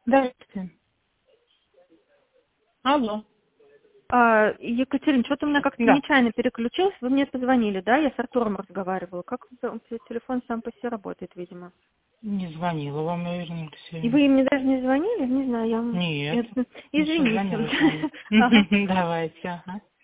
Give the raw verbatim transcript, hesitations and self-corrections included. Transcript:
Здравствуйте. Алло. А, Екатерина, что-то у меня как-то Да. нечаянно переключилось. Вы мне позвонили, да? Я с Артуром разговаривала. Как это? Телефон сам по себе работает, видимо. Не звонила вам, наверное, И Ксения. вы им даже не звонили? Не знаю, я... Нет. я- Еще звонила с вами. Извините. Ага. Давайте, ага.